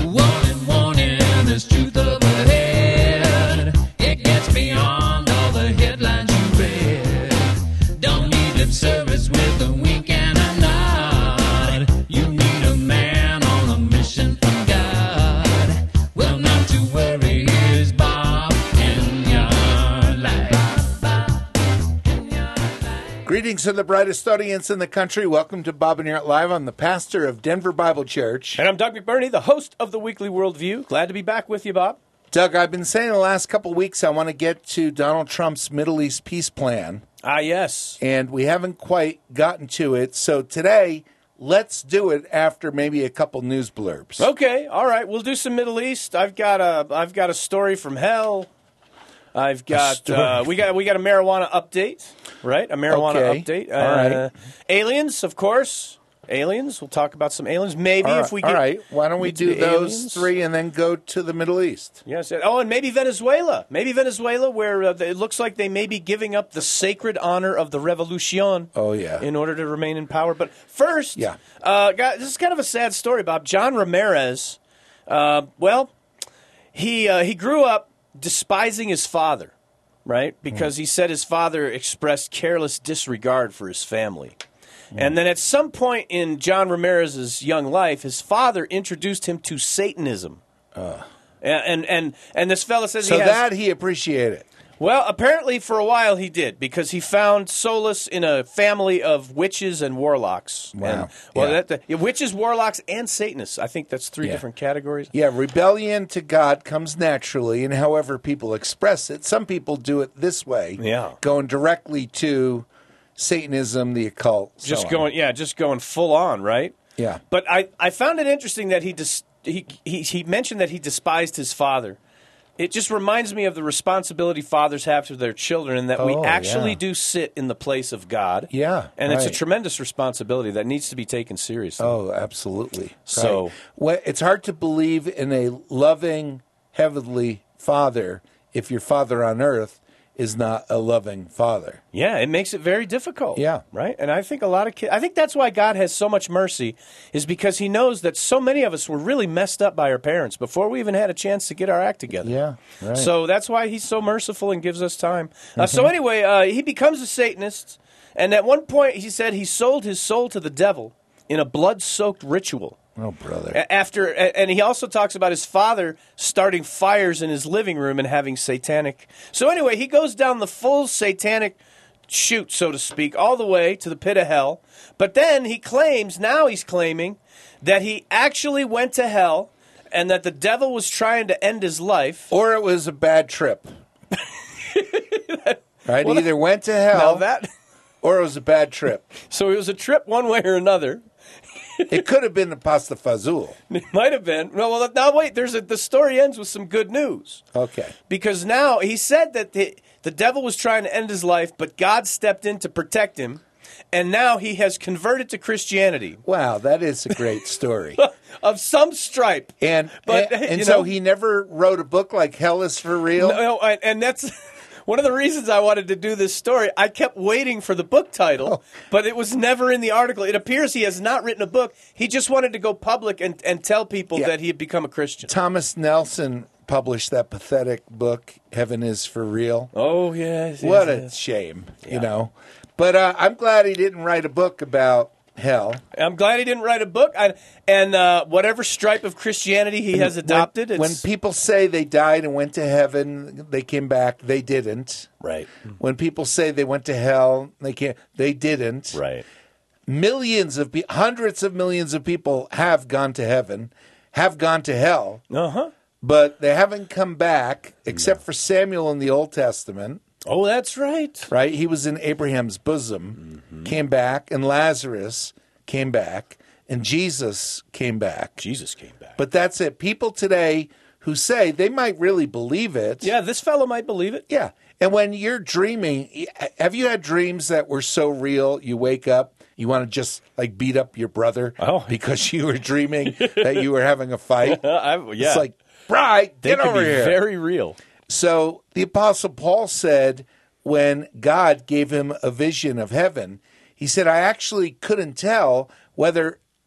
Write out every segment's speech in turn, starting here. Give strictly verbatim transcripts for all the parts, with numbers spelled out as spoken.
Warning, warning, there's truth up ahead. It gets beyond all the headlines you read. Don't need lip service with a wink and a nod. You need a man on a mission from God. Well, not to worry, here's Bob in your life. Greetings to the brightest audience in the country. Welcome to Bob and Your Live. I'm the pastor of Denver Bible Church. And I'm Doug McBurney, the host of the Weekly Worldview. Glad to be back with you, Bob. Doug, I've been saying the last couple of weeks I want to get to Donald Trump's Middle East peace plan. Ah, yes. And we haven't quite gotten to it. So today, let's do it after maybe a couple news blurbs. Okay, all right. We'll do some Middle East. I've got a, I've got a story from hell. I've got uh, we got we got a marijuana update, right? A marijuana Okay. update. All right. Uh, aliens, of course. Aliens. We'll talk about some aliens. Maybe All if we right, get. all right. Why don't we do the those aliens. three and then go to the Middle East? Yes. Oh, and maybe Venezuela. Maybe Venezuela, where uh, it looks like they may be giving up the sacred honor of the revolution. Oh, yeah. In order to remain in power. But first, Yeah. uh, guys, this is kind of a sad story, Bob. John Ramirez. Uh, well, he uh, he grew up despising his father, right? Because he said his father expressed careless disregard for his family. And then at some point in John Ramirez's young life, his father introduced him to Satanism. Uh. And, and and this fella says So he has... that he appreciated. Well, apparently for a while he did, because he found solace in a family of witches and warlocks. Wow. And, well, Yeah. that, the, witches, warlocks, and Satanists. I think that's three Yeah. different categories. Yeah, rebellion to God comes naturally, and however people express it. Some people do it this way, Yeah. going directly to Satanism, the occult. so Just on. going, yeah, just going full on, right? Yeah. But I, I found it interesting that he, dis, he he he mentioned that he despised his father. It just reminds me of the responsibility fathers have to their children, and that we Oh, actually yeah. do sit in the place of God. Yeah, and it's a right. tremendous responsibility that needs to be taken seriously. Oh, absolutely. So- Right. Well, it's hard to believe in a loving heavenly Father if your Father on earth is not a loving Father. Yeah, it makes it very difficult. Yeah. Right? And I think a lot of kids, I think that's why God has so much mercy, is because he knows that so many of us were really messed up by our parents before we even had a chance to get our act together. Yeah, right. So that's why he's so merciful and gives us time. Uh, so anyway, uh, he becomes a Satanist, and at one point he said he sold his soul to the devil in a blood-soaked ritual. Oh, brother. A- After, a- and he also talks about his father starting fires in his living room and having satanic. So anyway, he goes down the full satanic chute, so to speak, all the way to the pit of hell. But then he claims, now he's claiming, that he actually went to hell and that the devil was trying to end his life. Or it was a bad trip. Right? Well, He either went to Now hell that, or it was a bad trip. so it was a trip one way or another. It could have been the pasta fazool. It might have been. No, well, now wait. There's a, the story ends with some good news. Okay. Because now he said that the, the devil was trying to end his life, but God stepped in to protect him, and now he has converted to Christianity Wow, that is a great story. of some stripe. And But, and, and you so know- he never wrote a book like Hell is for Real? No, and- and that's one of the reasons I wanted to do this story. I kept waiting for the book title, but it was never in the article. It appears he has not written a book. He just wanted to go public and, and tell people Yeah. that he had become a Christian. Thomas Nelson published that pathetic book, Heaven is for Real. Oh, yes. What yes, a yes. shame, you know. But uh, I'm glad he didn't write a book about hell. I'm glad he didn't write a book. I, and uh, whatever stripe of Christianity he has adopted, When, when it's... people say they died and went to heaven, they came back, they didn't. Right. When people say they went to hell, they can't, they didn't. Right. Millions of, pe- hundreds of millions of people have gone to heaven, have gone to hell, Uh-huh. but they haven't come back, except for Samuel in the Old Testament. Oh, that's right. Right? He was in Abraham's bosom, Mm-hmm. came back, and Lazarus came back, and Jesus came back. Jesus came back. But that's it. People today who say they might really believe it. Yeah, this fellow might believe it. Yeah. And when you're dreaming, have you had dreams that were so real you wake up, you want to just like beat up your brother Oh. because you were dreaming that you were having a fight? Uh, I, yeah. It's like, right, they get could over be here. very real. So the Apostle Paul said when God gave him a vision of heaven, he said, I actually couldn't tell whether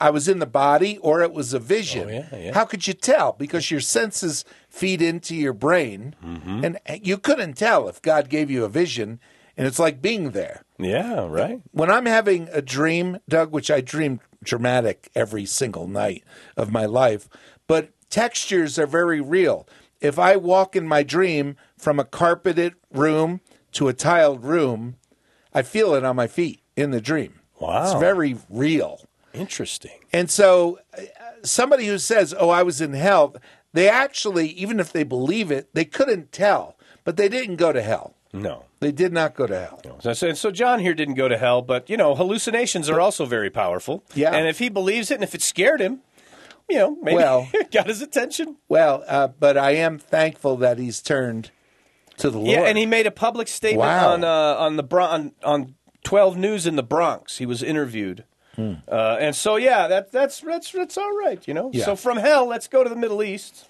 I was in the body or it was a vision. Oh, yeah, yeah. How could you tell? Because your senses feed into your brain, Mm-hmm. and you couldn't tell if God gave you a vision, and it's like being there. Yeah, right. When I'm having a dream, Doug, which I dream dramatic every single night of my life, but textures are very real. If I walk in my dream from a carpeted room to a tiled room, I feel it on my feet in the dream. Wow. It's very real. Interesting. And so uh, somebody who says, oh, I was in hell, they actually, even if they believe it, they couldn't tell, but they didn't go to hell. No. They did not go to hell. So, so so John here didn't go to hell, but, you know, hallucinations are also very powerful. Yeah. And if he believes it and if it scared him, you know, maybe Well- it got his attention. Well, uh, but I am thankful that he's turned to the Lord. Yeah, and he made a public statement Wow. on uh, on the Bron- on, on twelve News in the Bronx. He was interviewed. Hmm. Uh, and so, yeah, that, that's, that's, that's all right, you know. Yeah. So from hell, let's go to the Middle East.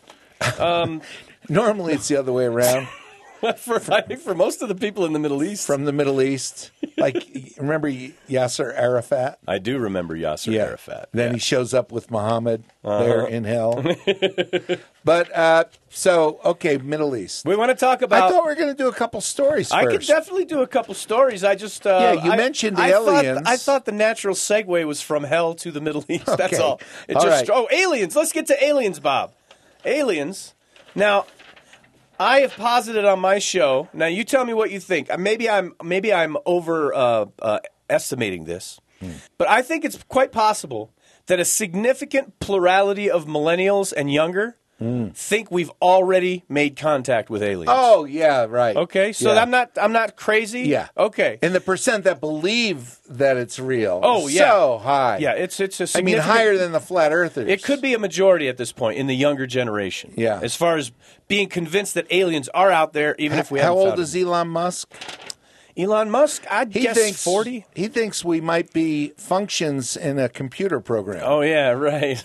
Normally it's the other way around. for, I think for most of the people in the Middle East. From the Middle East. Like, remember Yasser Arafat? I do remember Yasser Arafat. Then yeah. he shows up with Muhammad there in hell. But, uh, so, okay, Middle East. We want to talk about... I thought we were going to do a couple stories I first. could definitely do a couple stories. I just... Uh, Yeah, you I- mentioned I aliens. Thought, I thought the natural segue was from hell to the Middle East. That's Okay. all. It All just right. Oh, aliens. Let's get to aliens, Bob. Aliens. Now, I have posited on my show. Now, you tell me what you think. Uh, Maybe I'm maybe I'm over uh, uh, estimating this, Hmm. but I think it's quite possible that a significant plurality of millennials and younger think we've already made contact with aliens. Oh, yeah, right. Okay, so Yeah. I'm not I'm not crazy. Yeah. Okay. And the percent that believe that it's real Oh, is yeah. so high. Yeah, it's it's a I mean, significant, higher than the flat earthers. It could be a majority at this point in the younger generation. Yeah. As far as being convinced that aliens are out there, even if we How haven't old found is Elon Musk? them. Elon Musk? I'd He guess thinks forty. He thinks we might be functions in a computer program. Oh yeah, right.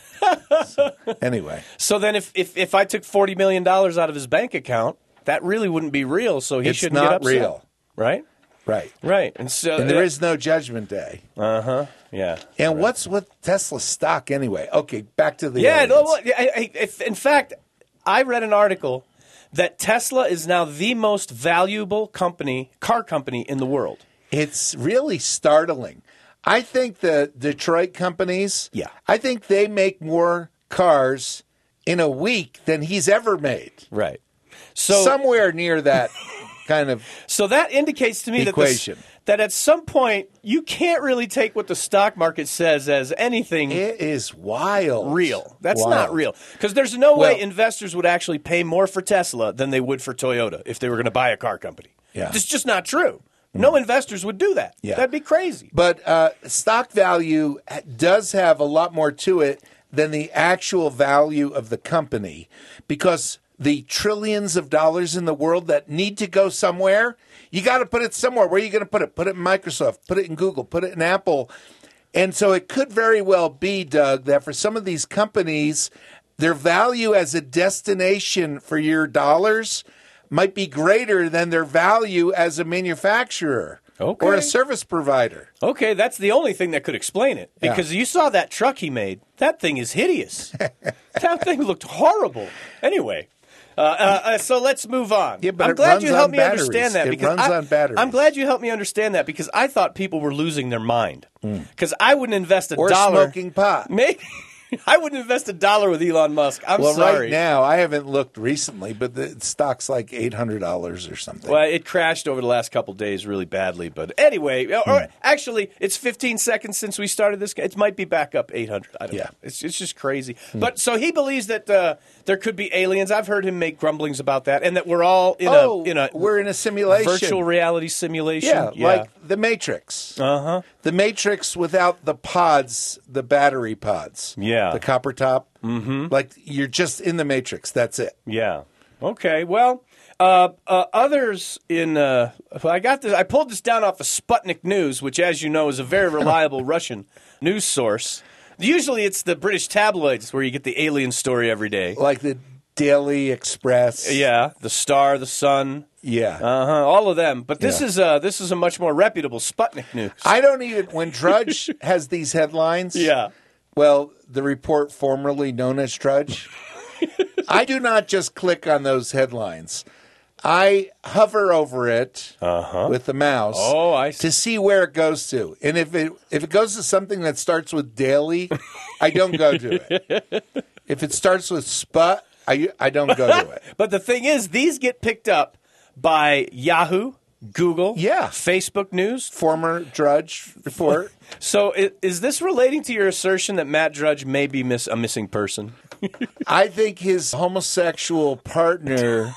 Anyway, So then, if if, if I took forty million dollars out of his bank account, that really wouldn't be real. So he It's shouldn't not get upset. real. Right. right. Right. And so And there is no judgment day. Uh huh. Yeah. And what's with Tesla stock anyway? Okay, back to the Yeah, aliens. no, well, I, I, if, in fact, I read an article that Tesla is now the most valuable company, car company in the world. It's really startling. I think the Detroit companies, Yeah. I think they make more cars in a week than he's ever made. Right. So, Somewhere near that kind of so that indicates to me that, equation. this, that at some point you can't really take what the stock market says as anything It is wild. real. That's Wild. not real. Because there's no way Well- investors would actually pay more for Tesla than they would for Toyota if they were going to buy a car company. Yeah. It's just not true. No investors would do that. Yeah. That'd be crazy. But uh, stock value does have a lot more to it than the actual value of the company, because the trillions of dollars in the world that need to go somewhere, you got to put it somewhere. Where are you going to put it? Put it in Microsoft, put it in Google, put it in Apple. And so it could very well be, Doug, that for some of these companies, their value as a destination for your dollars might be greater than their value as a manufacturer Okay. or a service provider. Okay, that's the only thing that could explain it. Yeah. Because you saw that truck he made. That thing is hideous. That thing looked horrible. Anyway, uh, uh, uh, so let's move on. Yeah, but I'm it glad runs you helped on me batteries. understand that. It because runs I, on batteries. I'm glad you helped me understand that because I thought people were losing their mind. Because I wouldn't invest a Or dollar. smoking pot. Maybe. I wouldn't invest a dollar with Elon Musk. I'm Well, sorry. right now, I haven't looked recently, but the stock's like eight hundred dollars or something. Well, it crashed over the last couple days really badly, but anyway, or, or actually, it's fifteen seconds since we started this. It might be back up eight hundred. I don't Yeah. know. It's it's just crazy. But so he believes that uh, there could be aliens. I've heard him make grumblings about that, and that we're all in oh, a in a we're in a simulation. virtual reality simulation. Yeah, like the Matrix. uh huh. The Matrix without the pods, the battery pods. Yeah. The copper top. Mm-hmm. Like you're just in the Matrix. That's it. Yeah. Okay. Well, uh, uh, others in uh, I got this. I pulled this down off of Sputnik News, which, as you know, is a very reliable Russian news source. Usually, it's the British tabloids where you get the alien story every day. Like the Daily Express. Yeah, the Star, the Sun, Yeah. uh huh, all of them. But this Yeah. is uh, this is a much more reputable Sputnik News. I don't even, when Drudge has these headlines, yeah. Well, the report formerly known as Drudge. I do not just click on those headlines. I hover over it Uh-huh. with the mouse Oh, I see. to see where it goes to. And if it if it goes to something that starts with daily, I don't go to it. If it starts with sput, I, I don't go to it. But the thing is, these get picked up by Yahoo, Google, Yeah. Facebook News. Former Drudge report. So i- is this relating to your assertion that Matt Drudge may be miss- a missing person? I think his homosexual partner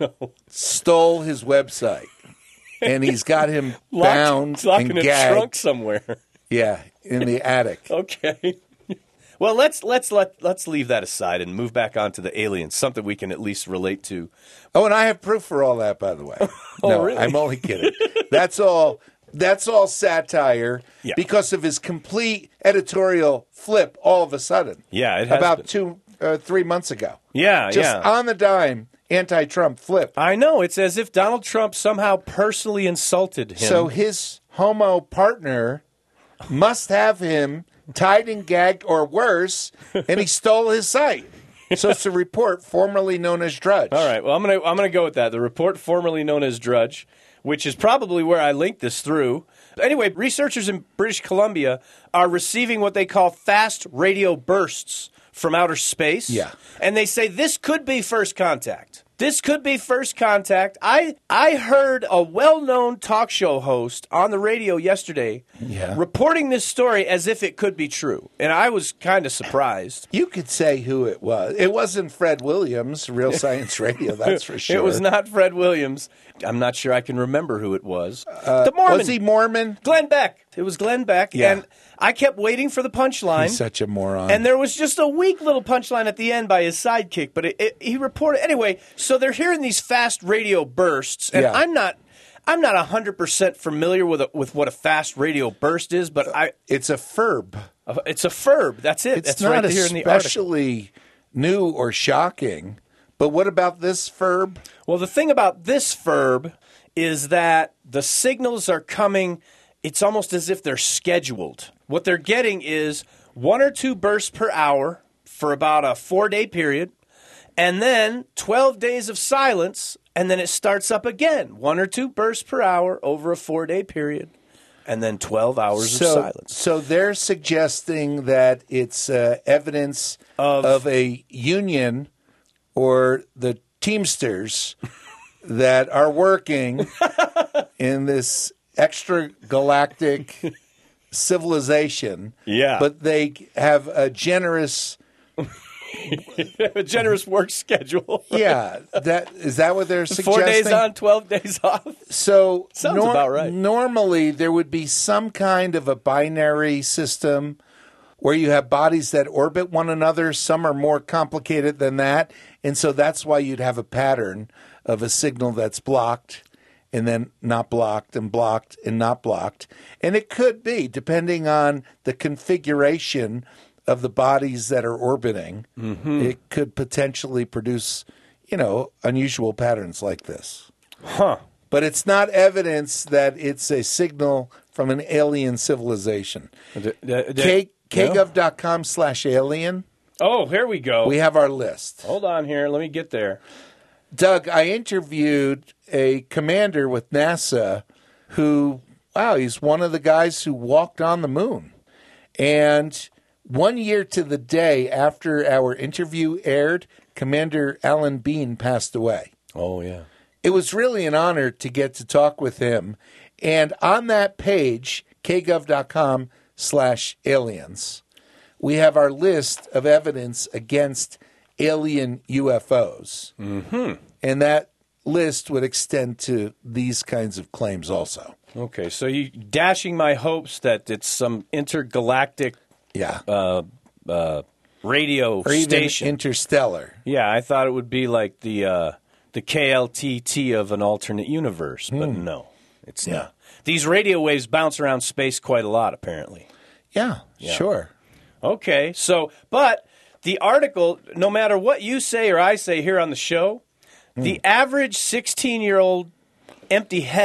stole his website. And he's got him bound Locked, locked and in a gagged. trunk somewhere. Yeah, in the attic. Okay. Well, let's let's let let's leave that aside and move back onto the aliens, something we can at least relate to. Oh, and I have proof for all that, by the way. Oh, no, really? I'm only kidding. That's all. That's all satire Yeah. because of his complete editorial flip all of a sudden. Yeah, it has about been. two, uh, three months ago. Yeah, Just yeah. on the dime, anti-Trump flip. I know. It's as if Donald Trump somehow personally insulted him. So his homo partner must have him tied and gagged or worse, and he stole his site. So it's a report formerly known as Drudge. All right. Well, I'm gonna I'm gonna go with that. The report formerly known as Drudge, which is probably where I linked this through. Anyway, researchers in British Columbia are receiving what they call fast radio bursts from outer space. Yeah. And they say this could be first contact. This could be first contact. I I heard a well-known talk show host on the radio yesterday Yeah. reporting this story as if it could be true. And I was kind of surprised. You could say who it was. It wasn't Fred Williams, Real Science Radio, that's for sure. It was not Fred Williams. I'm not sure I can remember who it was. the Mormon. Was he Mormon? Glenn Beck. It was Glenn Beck. Yeah. And I kept waiting for the punchline. He's such a moron. And there was just a weak little punchline at the end by his sidekick. But it, it, he reported. Anyway, so they're hearing these fast radio bursts. And Yeah. I'm not. I'm not one hundred percent familiar with a, with what a fast radio burst is, but I it's a ferb. it's a verb. That's it. It's That's not right here in the article. especially new or shocking. But what about this verb? Well, the thing about this verb is that the signals are coming, it's almost as if they're scheduled. What they're getting is one or two bursts per hour for about a four-day period, and then twelve days of silence, and then it starts up again. One or two bursts per hour over a four-day period, and then twelve hours So, of silence. so they're suggesting that it's uh, evidence Of- of a union or the Teamsters that are working in this extra galactic civilization. Yeah. But they have a generous. A generous work schedule. Yeah, that is that what they're suggesting? Four days on, twelve days off. So Sounds about right. Normally, there would be some kind of a binary system where you have bodies that orbit one another. Some are more complicated than that, and so that's why you'd have a pattern of a signal that's blocked and then not blocked and blocked and not blocked. And it could be, depending on the configuration of the bodies that are orbiting, Mm-hmm. it could potentially produce, you know, unusual patterns like this. Huh. But it's not evidence that it's a signal from an alien civilization. D- d- d- K- yeah. kgov.com slash alien. Oh, here we go. We have our list. Hold on here. Let me get there. Doug, I interviewed a commander with NASA who, wow, he's one of the guys who walked on the moon. And one year to the day after our interview aired, Commander Alan Bean passed away. Oh, yeah. It was really an honor to get to talk with him. And on that page, kgov.com slash aliens, we have our list of evidence against alien U F Os. Mm-hmm. And that list would extend to these kinds of claims also. Okay, so you dashing my hopes that it's some intergalactic Yeah. uh, uh, radio or even station. interstellar. Yeah, I thought it would be like the uh, the K L T T of an alternate universe, but no, it's Hmm. Yeah. not. These radio waves bounce around space quite a lot, apparently. Yeah, sure. Okay, so, but the article, no matter what you say or I say here on the show, Hmm. the average sixteen-year-old empty head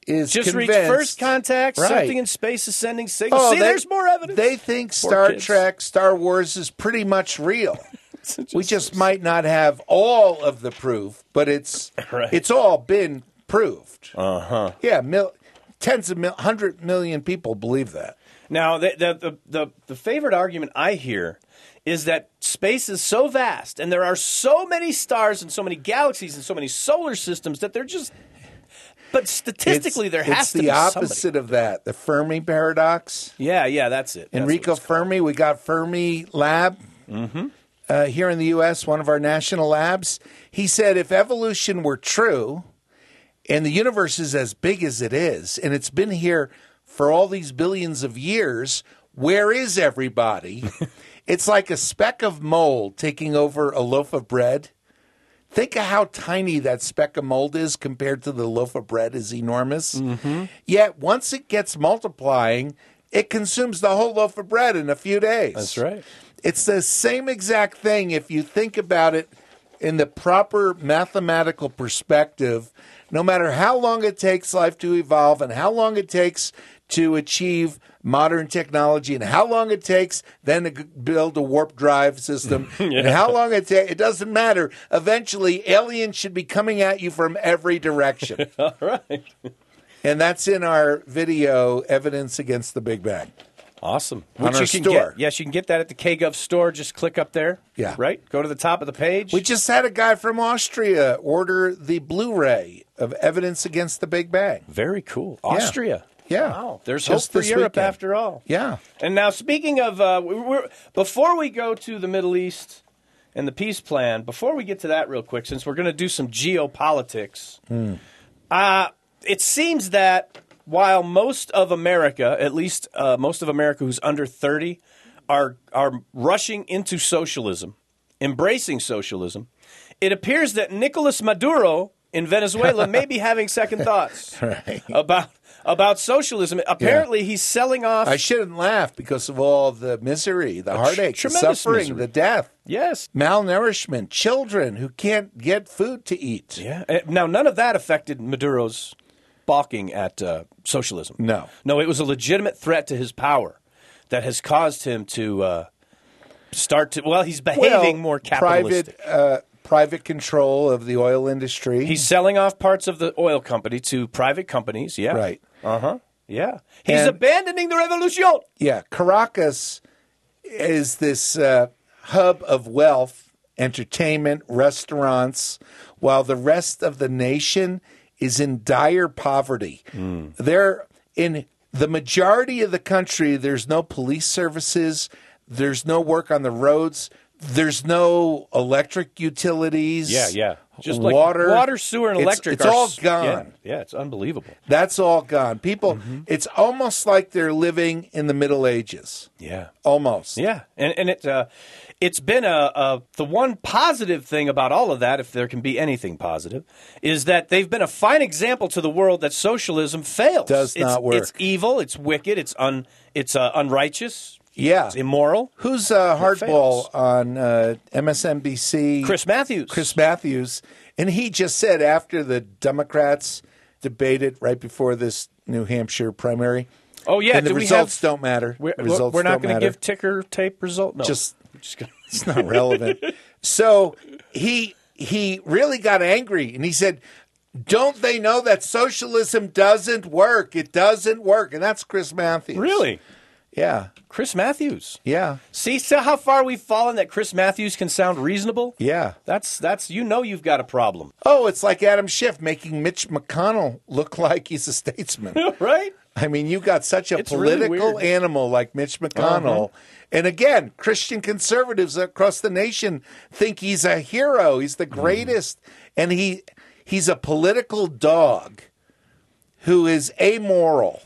is Just convinced, reached first contact, Right. something in space is sending signals. Oh, See, they- there's more evidence. They think Poor Star kids. Trek, Star Wars is pretty much real. We just might not have all of the proof, but it's Right. it's all been proved. Uh huh. Yeah, mil- tens of mil- hundred million people believe that. Now, the, the the the the favorite argument I hear is that space is so vast, and there are so many stars and so many galaxies and so many solar systems that they're just. But statistically, It's- there has it's to the be opposite somebody. of that. The Fermi paradox. Yeah, yeah, that's it. That's Enrico what it's called. Fermi, we got Fermi Lab Mm-hmm. uh, here in the U S, one of our national labs. He said if evolution were true and the universe is as big as it is, and it's been here for all these billions of years, where is everybody? It's like a speck of mold taking over a loaf of bread. Think of how tiny that speck of mold is compared to the loaf of bread is enormous. Mm-hmm. Yet once it gets multiplying, it consumes the whole loaf of bread in a few days. That's right. It's the same exact thing if you think about it in the proper mathematical perspective. No matter how long it takes life to evolve and how long it takes to achieve modern technology and how long it takes then to g- build a warp drive system and how long it takes, it doesn't matter. Eventually, aliens should be coming at you from every direction. All right. And that's in our video, Evidence Against the Big Bang. Awesome. On Which our you can store. Get, yes, you can get that at the KGov store. Just click up there. Yeah. Right? Go to the top of the page. We just had a guy from Austria order the Blu-ray of Evidence Against the Big Bang. Very cool. Austria. Yeah. Wow. There's Just hope for this Europe weekend. after all. Yeah. And now, speaking of, uh, we- we're, before we go to the Middle East and the peace plan, before we get to that real quick, since we're going to do some geopolitics, uh, it seems that while most of America, at least uh, most of America who's under thirty, are are rushing into socialism, embracing socialism, it appears that Nicolas Maduro in Venezuela may be having second thoughts Right. about about socialism. Apparently, he's selling off. I shouldn't laugh because of all the misery, the heartache, the tremendous suffering, misery. the death, yes. malnourishment, children who can't get food to eat. Yeah. Uh, Now, none of that affected Maduro's balking at uh, socialism. No. No, it was a legitimate threat to his power that has caused him to uh, start to. Well, he's behaving Well, more capitalistic. Private, uh, private control of the oil industry. He's selling off parts of the oil company to private companies. Yeah. Right. Uh huh. Yeah. He's And- abandoning the revolution. Yeah, Caracas is this uh, hub of wealth, entertainment, restaurants, while the rest of the nation is in dire poverty. They're in the majority of the country, there's no police services, there's no work on the roads, there's no electric utilities. Yeah. Yeah. Just like water, water, sewer, and It's- electric. It's, are all s- gone. Yeah, yeah, it's unbelievable. That's all gone. People, Mm-hmm. it's almost like they're living in the Middle Ages. Yeah. Almost. Yeah, and and it uh, it's been a, a the one positive thing about all of that, if there can be anything positive, is that they've been a fine example to the world that socialism fails. Does It's- not work. It's evil. It's wicked. It's un. It's uh, unrighteous. Yeah. It's immoral. Who's uh, fails. hardball on uh, M S N B C? Chris Matthews. Chris Matthews. And he just said after the Democrats debated right before this New Hampshire primary, Oh yeah. and the do we results have, don't matter. We're, The results we're not don't going to matter. give ticker tape result. No. Just- We're just gonna, It's not relevant. So he he really got angry and he said, "Don't they know that socialism doesn't work? It doesn't work." And that's Chris Matthews. really, Yeah. Chris Matthews. Yeah. See, so how far we've fallen that Chris Matthews can sound reasonable. Yeah. That's that's you know you've got a problem, Oh, it's like Adam Schiff making Mitch McConnell look like he's a statesman. right? I mean, you got such a It's really political weird. animal like Mitch McConnell. Uh-huh. And again, Christian conservatives across the nation think he's a hero. He's the Mm-hmm. greatest. And he he's a political dog who is amoral.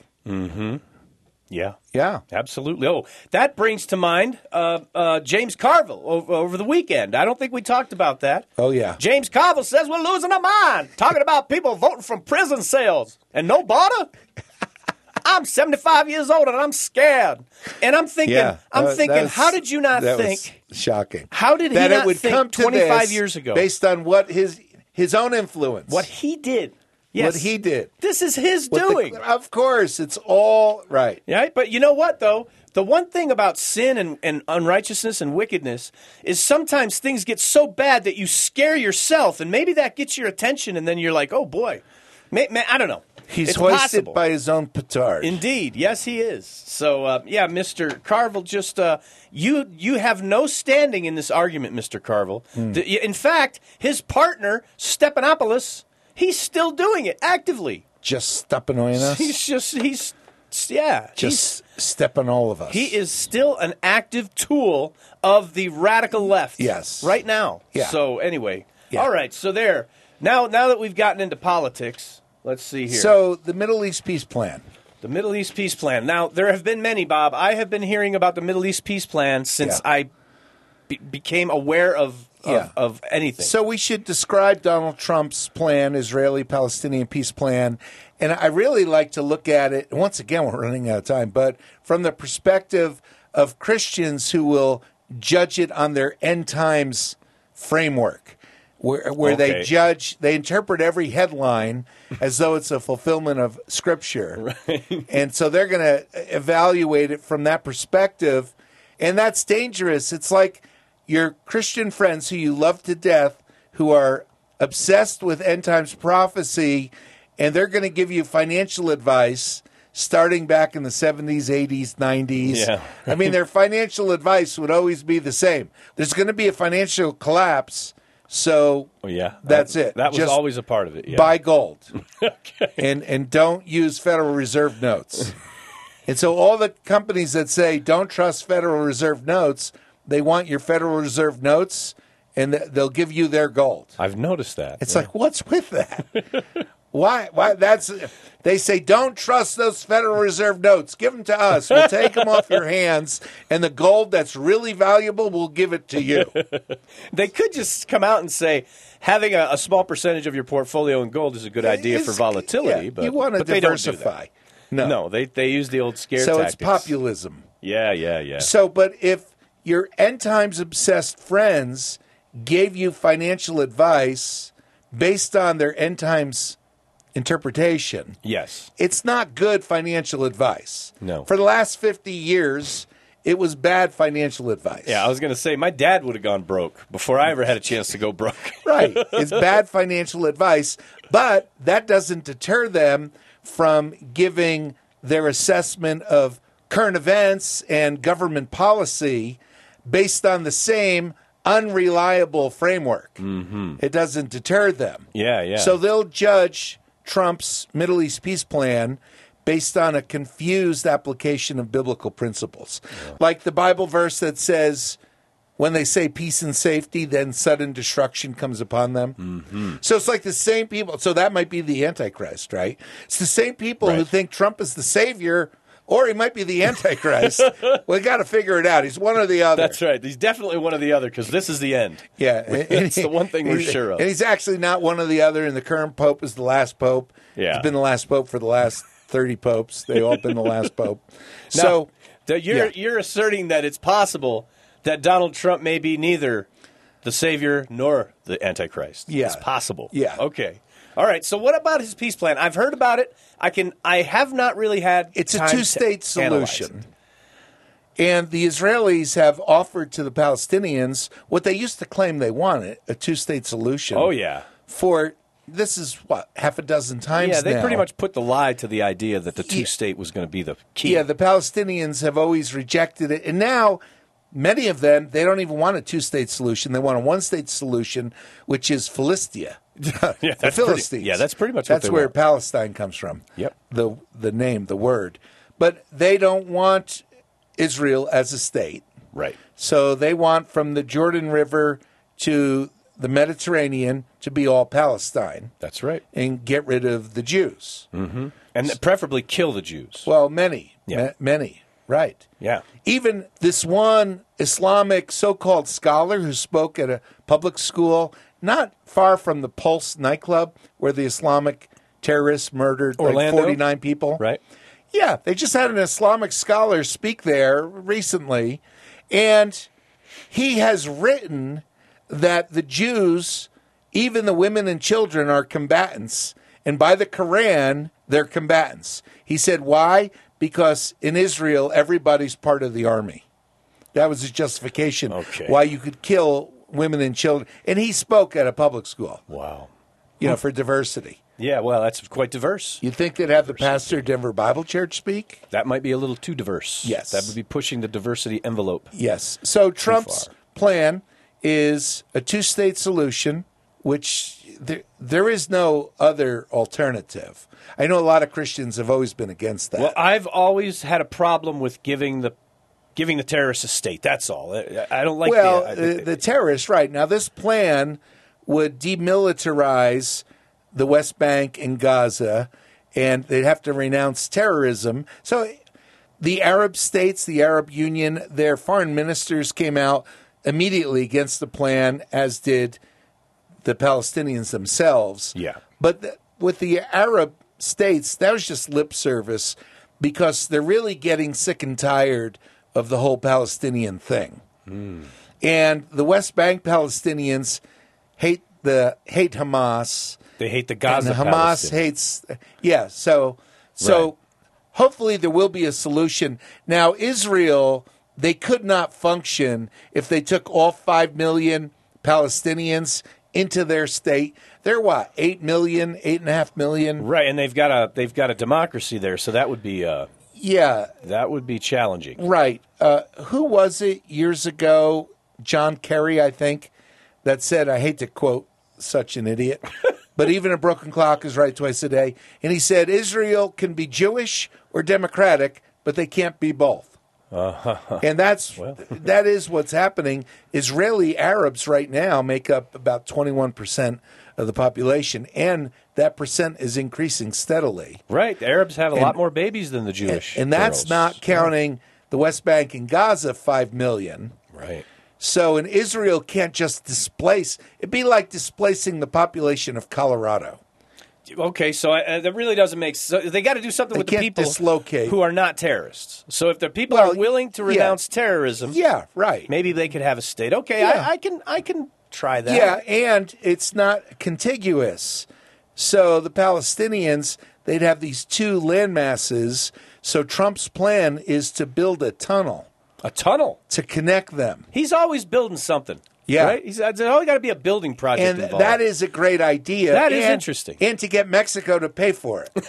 Yeah. Yeah. Absolutely. Oh, that brings to mind uh, uh, James Carville over, over the weekend. I don't think we talked about that. Oh, yeah. James Carville says we're losing our mind, talking about people voting from prison cells and no border. I'm seventy-five years old and I'm scared. And I'm thinking, Yeah. I'm Uh, thinking, that's- how did you not that think? was shocking. How did he that not it would think come to twenty-five this years ago? based on what his his own influence. What he did Yes. What he did. This is his What the- doing. of course, it's all right. Yeah, but you know what, though? The one thing about sin and, and unrighteousness and wickedness is sometimes things get so bad that you scare yourself, and maybe that gets your attention, and then you're like, oh, boy. May, may, I don't know. He's it's hoisted possible. by his own petard. Indeed. Yes, he is. So, uh, yeah, Mister Carville, just uh, you you have no standing in this argument, Mister Carville. Hmm. The, in fact, his partner, Stephanopoulos, he's still doing it actively. Just stepping on us. He's just, he's, yeah. he's, Just stepping all of us. He is still an active tool of the radical left. Yes. Right now. Yeah. So, anyway. Yeah. All right, so there. Now, now that we've gotten into politics, let's see here. So, the Middle East peace plan. The Middle East peace plan. Now, there have been many, Bob. I have been hearing about the Middle East peace plan since Yeah. I be- became aware of, of, Yeah. of anything. So we should describe Donald Trump's plan, Israeli-Palestinian peace plan, and I really like to look at it, once again, we're running out of time, but from the perspective of Christians who will judge it on their end times framework, where, where Okay. they judge, they interpret every headline as though it's a fulfillment of Scripture. Right. And so they're going to evaluate it from that perspective, and that's dangerous. It's like your Christian friends who you love to death, who are obsessed with end times prophecy, and they're going to give you financial advice starting back in the seventies, eighties, nineties. Yeah. I mean, their financial advice would always be the same. There's going to be a financial collapse, so Oh, yeah. that's that, it. That was Just always a part of it. Yeah. buy gold. Okay. And and don't use Federal Reserve notes. And so all the companies that say don't trust Federal Reserve notes, they want your Federal Reserve notes, and th- they'll give you their gold. I've noticed that. It's yeah. like, what's with that? Why? Why? That's. They say don't trust those Federal Reserve notes. Give them to us. We'll take them off your hands, and the gold that's really valuable, we'll give it to you. They could just come out and say having a, a small percentage of your portfolio in gold is a good idea It's- for volatility, yeah, but you want to but they don't do diversify. that. No, No, they they use the old scare so tactics. it's populism. Yeah, yeah, yeah. So, but if your end times obsessed friends gave you financial advice based on their end times interpretation, Yes. it's not good financial advice. No. For the last fifty years, it was bad financial advice. Yeah, I was going to say my dad would have gone broke before I ever had a chance to go broke. Right. It's bad financial advice, but that doesn't deter them from giving their assessment of current events and government policy based on the same unreliable framework. Mm-hmm. It doesn't deter them. Yeah, yeah. So they'll judge Trump's Middle East peace plan based on a confused application of biblical principles. Yeah. Like the Bible verse that says, when they say peace and safety, then sudden destruction comes upon them. Mm-hmm. So it's like the same people. So that might be the Antichrist, right? It's the same people Right. who think Trump is the savior, or he might be the Antichrist. We got to figure it out. He's one or the other. That's right. He's definitely one or the other because this is the end. Yeah. That's the one thing we're And- sure of. And he's actually not one or the other, and the current pope is the last pope. Yeah. He's been the last pope for the last thirty popes. They all been the last pope. So Now, you're yeah. you're asserting that it's possible that Donald Trump may be neither the savior nor the Antichrist. Yeah. It's possible. Yeah. Okay. All right. So what about his peace plan? I've heard about it. I can. I have not really had. it's a time to two-state analyze solution. it. And the Israelis have offered to the Palestinians what they used to claim they wanted, a two-state solution. Oh yeah. For, this is, what, half a dozen times Yeah. They now. pretty much put the lie to the idea that the two state was going to be the key. Yeah, the Palestinians have always rejected it. And now, many of them, they don't even want a two-state solution. They want a one-state solution, which is Philistia. Yeah, the that's pretty- Philistines. yeah, that's pretty much what That's they where want. Palestine comes from. Yep. The, the name, the word. But they don't want Israel as a state. Right. So they want from the Jordan River to the Mediterranean to be all Palestine That's right. and get rid of the Jews. Mm-hmm. And preferably kill the Jews. Well, many, Yeah. ma- many, right. Yeah. Even this one Islamic so-called scholar who spoke at a public school not far from the Pulse nightclub where the Islamic terrorists murdered like Orlando? forty-nine people. Right. Yeah, they just had an Islamic scholar speak there recently, and he has written that the Jews, even the women and children, are combatants, And by the Quran, they're combatants. He said, why? Because in Israel, everybody's part of the army. That was his justification. Okay. Why you could kill women and children. And he spoke at a public school, Wow. you know, for diversity. Yeah, well, that's quite diverse. You'd think they'd have the pastor of Denver Bible Church speak? That might be a little too diverse. Yes. That would be pushing the diversity envelope. Yes. So Trump's far. plan is a two-state solution, which there, there is no other alternative. I know a lot of Christians have always been against that. Well, I've always had a problem with giving the giving the terrorists a state. That's all. I I don't like well, the, I, the, the terrorists, right. Now, this plan would demilitarize the West Bank and Gaza, and they'd have to renounce terrorism. So the Arab states, the Arab Union, their foreign ministers came out immediately against the plan, as did the Palestinians themselves. Yeah. But the, with the Arab states, that was just lip service because they're really getting sick and tired of the whole Palestinian thing. Mm. And the West Bank Palestinians hate the hate Hamas. They hate the Gaza and Hamas Palestinians. hates, yeah. So, so Right. hopefully there will be a solution. Now, Israel, they could not function if they took all five million Palestinians into their state. They're what, eight million, eight and a half million? Right, and they've got a they've got a democracy there, so that would be uh, Yeah, that would be challenging. right. Uh, who was it years ago? John Kerry, I think, that said, I hate to quote such an idiot, but even a broken clock is right twice a day. And he said, Israel can be Jewish or democratic, but they can't be both. Uh-huh. And that's Well. that is what's happening. Israeli Arabs right now make up about twenty-one percent of the population, and that percent is increasing steadily. Right, the Arabs have a And- lot more babies than the Jewish. And that's girls. not counting the West Bank and Gaza, five million. Right. So, and Israel can't just displace. It'd be like displacing the population of Colorado. Okay, so uh, that really doesn't make sense. So they got to do something They with the can't people dislocate. who are not terrorists. So if the people Well, are willing to yeah. renounce terrorism, Yeah, right. maybe they could have a state. Okay, Yeah. I, I can I can try that. Yeah, and it's not contiguous. So the Palestinians, they'd have these two land masses. So Trump's plan is to build a tunnel A tunnel. to connect them. He's always building something. Yeah. Right? He's, there's always got to be a building project And involved. that is a great idea. That is And- interesting. And to get Mexico to pay for it.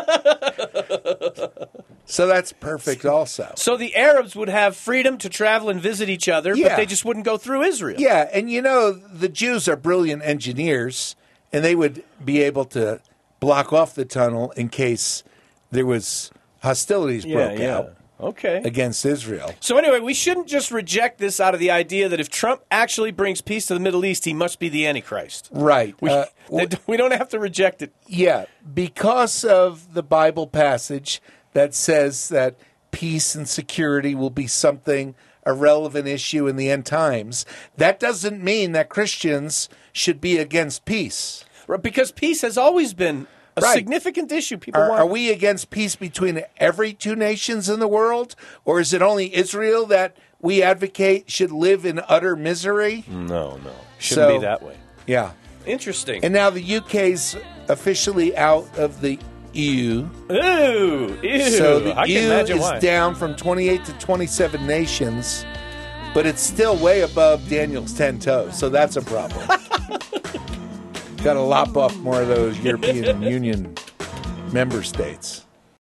So that's perfect also. So the Arabs would have freedom to travel and visit each other, Yeah. but they just wouldn't go through Israel. Yeah, and you know, the Jews are brilliant engineers, and they would be able to block off the tunnel in case there was hostilities yeah, broke yeah. out Okay. against Israel. So anyway, we shouldn't just reject this out of the idea that if Trump actually brings peace to the Middle East, he must be the Antichrist. Right. We, Uh, that- we don't have to reject it. yeah, because of the Bible passage that says that peace and security will be something, a relevant issue in the end times, that doesn't mean that Christians should be against peace. Right, because peace has always been a Right. significant issue. People Are, want. are we against peace between every two nations in the world? Or is it only Israel that we advocate should live in utter misery? No, no. Shouldn't So- be that way. Yeah. Interesting. And now the U K's officially out of the E U. Ooh, ew. So the I E can U imagine is why. down from twenty-eight to twenty-seven nations, but it's still way above Daniel's ten toes. So that's a problem. Got to lop off more of those European Union member states.